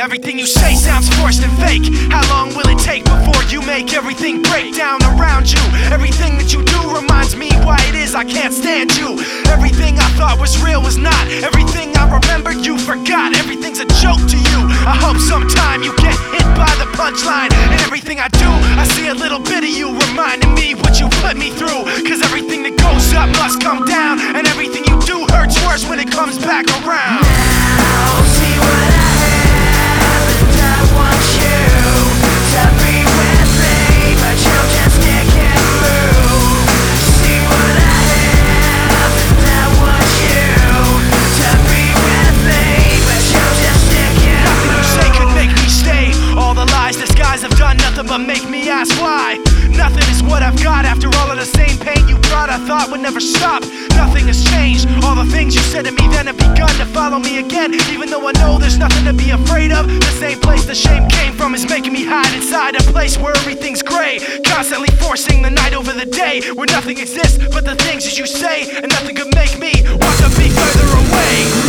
Everything you say sounds forced and fake. How long will it take before you make everything break down around you? Everything that you do reminds me why it is I can't stand you. Everything I thought was real was not. Everything I remembered you forgot. Everything's a joke to you. I hope sometime you get hit by the punchline. And everything I do, I see a little bit of you reminding me what you put me through. Cause everything that goes up must come down, and everything you do hurts worse when it comes back around. Now see what I have, and I want you to be with me, but you just can't move. See what I have, and I want you to be with me, but you just can't move. Nothing you say could make me stay. All the lies this guys have done nothing but make me ask why. Nothing is what I've got after all of the same pain you brought. I thought would never stop. Nothing has changed. All the things you said to me then have begun to follow me again. Even though I know there's nothing to be afraid of, the same place the shame came from is making me hide inside a place where everything's gray. Constantly forcing the night over the day, where nothing exists but the things that you say, and nothing could make me want to be further away.